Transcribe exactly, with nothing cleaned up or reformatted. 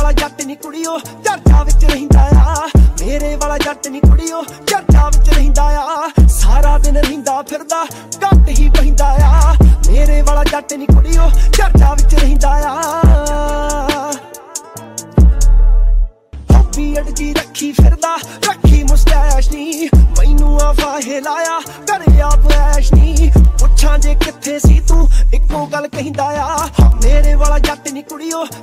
ਵਾਲਾ ਜੱਟ ਨੀ ਕੁੜੀਓ ਚਰਚਾ ਵਿੱਚ ਰਹਿੰਦਾ ਆ। ਮੇਰੇ ਵਾਲਾ ਜੱਟ ਨੀ ਕੁੜੀਓ ਚਰਚਾ ਵਿੱਚ ਰਹਿੰਦਾ ਆ। ਸਾਰਾ ਦਿਨ ਰਹਿੰਦਾ ਫਿਰਦਾ ਘੱਟ ਹੀ ਬਹਿੰਦਾ ਆ। ਮੇਰੇ ਵਾਲਾ ਜੱਟ ਨੀ ਕੁੜੀਓ ਚਰਚਾ ਵਿੱਚ ਰਹਿੰਦਾ ਆ। ਬੀਅਡ ਜੀ ਰੱਖੀ ਫਿਰਦਾ ਰੱਖੀ ਮੁਸਟੈਸ਼ ਨੀ। ਮੈਨੂੰ ਆ ਫਾਹੇ ਲਾਇਆ ਘਰੇ ਆਪ ਐਸ਼ ਨੀ। ਪੁੱਛਾਂ ਜੇ ਕਿੱਥੇ ਸੀ ਤੂੰ ਇੱਕੋ ਗੱਲ ਕਹਿੰਦਾ ਆ। ਮੇਰੇ ਵਾਲਾ ਜੱਟ ਨੀ ਕੁੜੀਓ